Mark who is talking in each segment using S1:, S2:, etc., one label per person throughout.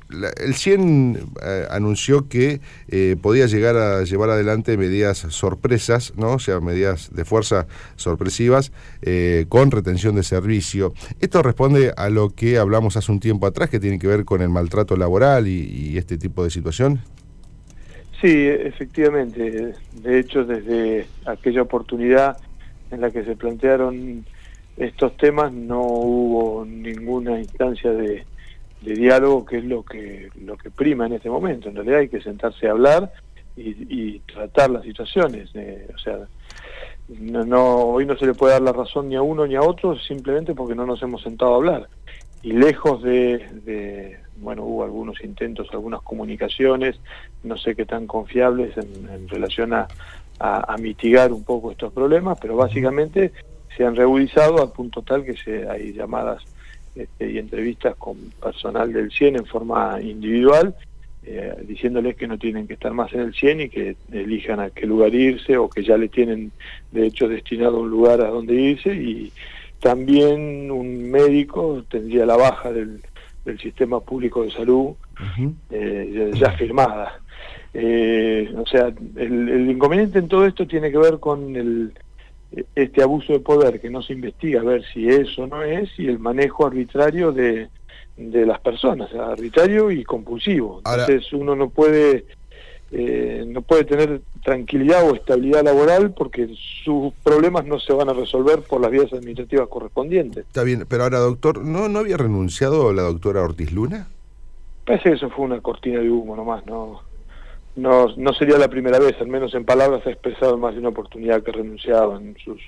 S1: el CIEN anunció que podía llegar a llevar adelante medidas sorpresas, ¿no? O sea, medidas de fuerza sorpresivas con retención de servicio. Esto responde a lo que hablamos hace un tiempo atrás, que tiene que ver con el maltrato laboral y este tipo de situación.
S2: Sí, efectivamente. De hecho, desde aquella oportunidad en la que se plantearon estos temas, no hubo ninguna instancia de diálogo, que es lo que prima en este momento. En realidad hay que sentarse a hablar y tratar las situaciones. O sea, hoy no se le puede dar la razón ni a uno ni a otro, simplemente porque no nos hemos sentado a hablar. Y lejos bueno, hubo algunos intentos, algunas comunicaciones, no sé qué tan confiables en relación a mitigar un poco estos problemas, pero básicamente se han reagudizado al punto tal que hay llamadas y entrevistas con personal del CIEN en forma individual, diciéndoles que no tienen que estar más en el CIEN y que elijan a qué lugar irse, o que ya le tienen de hecho destinado un lugar a donde irse. Y también un médico tendría la baja del sistema público de salud ya firmada. O sea, el inconveniente en todo esto tiene que ver con este abuso de poder que no se investiga a ver si es o no es, y el manejo arbitrario de las personas, arbitrario y compulsivo. Entonces uno no puede tener tranquilidad o estabilidad laboral porque sus problemas no se van a resolver por las vías administrativas correspondientes.
S1: Está bien, pero ahora, doctor, ¿no había renunciado la doctora Ortiz Luna?
S2: Parece que eso fue una cortina de humo nomás, no sería la primera vez, al menos en palabras ha expresado en más de una oportunidad que renunciaba en sus...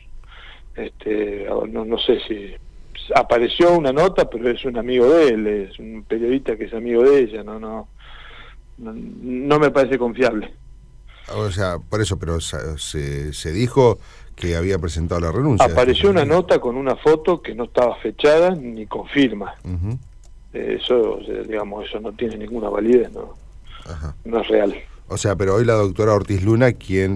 S2: no sé si apareció una nota, pero es un amigo de él, es un periodista que es amigo de ella, no me parece confiable.
S1: O sea, por eso, pero se dijo que había presentado la renuncia.
S2: Apareció una nota con una foto que no estaba fechada ni con firma. Eso, digamos, eso no tiene ninguna validez, no es real.
S1: O sea, pero hoy la doctora Ortiz Luna, quien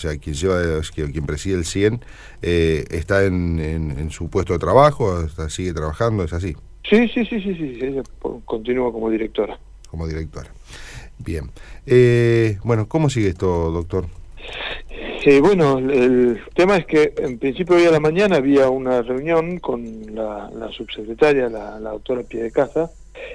S1: preside el CIEN, está en su puesto de trabajo, sigue trabajando, ¿es así?
S2: Sí, ella continúa como directora.
S1: Como directora. Bien. Bueno, ¿cómo sigue esto, doctor?
S2: Bueno, el tema es que en principio hoy a la mañana había una reunión con la subsecretaria, la doctora Piedecasa,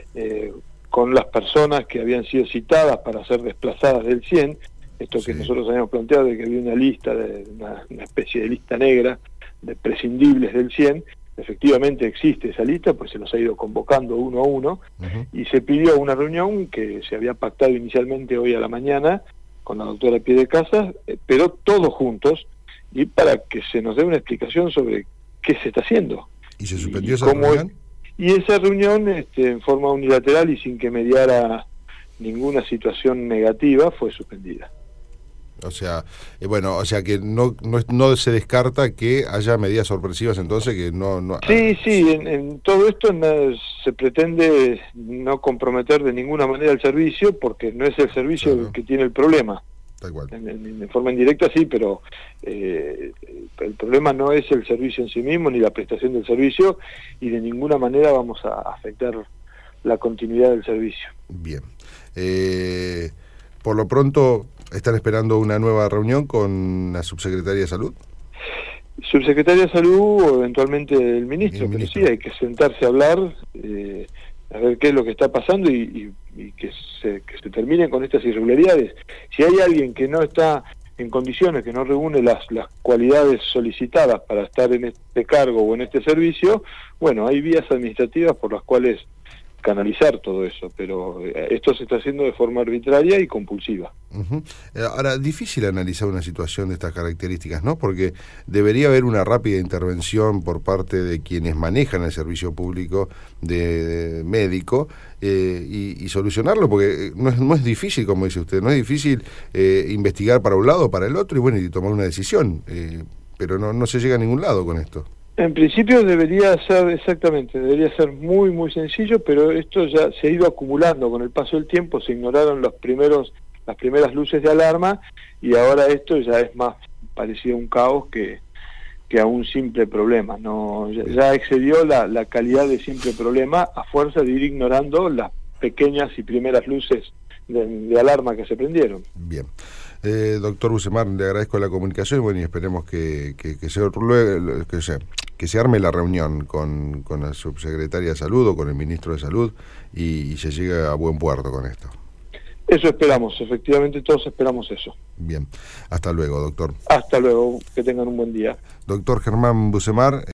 S2: con las personas que habían sido citadas para ser desplazadas del CIEN, esto que nosotros habíamos planteado, de que había una lista, una especie de lista negra de prescindibles del CIEN. Efectivamente existe esa lista, pues se los ha ido convocando uno a uno, y se pidió una reunión que se había pactado inicialmente hoy a la mañana con la doctora Piedecasa, pero todos juntos, y para que se nos dé una explicación sobre qué se está haciendo.
S1: ¿Y se suspendió esa reunión?
S2: Y esa reunión, en forma unilateral y sin que mediara ninguna situación negativa, fue suspendida.
S1: O sea, o sea que no se descarta que haya medidas sorpresivas, entonces que no.
S2: Sí, en todo esto se pretende no comprometer de ninguna manera el servicio, porque no es el servicio el que tiene el problema.
S1: Tal cual.
S2: En forma indirecta sí, pero el problema no es el servicio en sí mismo ni la prestación del servicio, y de ninguna manera vamos a afectar la continuidad del servicio.
S1: Bien. Por lo pronto, ¿están esperando una nueva reunión con la subsecretaria de Salud?
S2: Subsecretaria de Salud o eventualmente el ministro, pero sí hay que sentarse a hablar, a ver qué es lo que está pasando y que se terminen con estas irregularidades. Si hay alguien que no está en condiciones, que no reúne las cualidades solicitadas para estar en este cargo o en este servicio, bueno, hay vías administrativas por las cuales canalizar todo eso, pero esto se está haciendo de forma arbitraria y compulsiva.
S1: Ahora, difícil analizar una situación de estas características, ¿no? Porque debería haber una rápida intervención por parte de quienes manejan el servicio público de médico y solucionarlo, porque no es difícil, como dice usted, no es difícil investigar para un lado o para el otro y tomar una decisión, pero no se llega a ningún lado con esto.
S2: En principio debería ser muy muy sencillo, pero esto ya se ha ido acumulando con el paso del tiempo, se ignoraron las primeras luces de alarma, y ahora esto ya es más parecido a un caos que a un simple problema. Ya excedió la calidad de simple problema a fuerza de ir ignorando las pequeñas y primeras luces de alarma que se prendieron.
S1: Bien. Doctor Busemar, le agradezco la comunicación, bueno, y esperemos que se arme la reunión con la subsecretaria de Salud o con el ministro de Salud y se llegue a buen puerto con esto.
S2: Eso esperamos, efectivamente todos esperamos eso.
S1: Bien, hasta luego, doctor.
S2: Hasta luego, que tengan un buen día.
S1: Doctor Germán Busemar.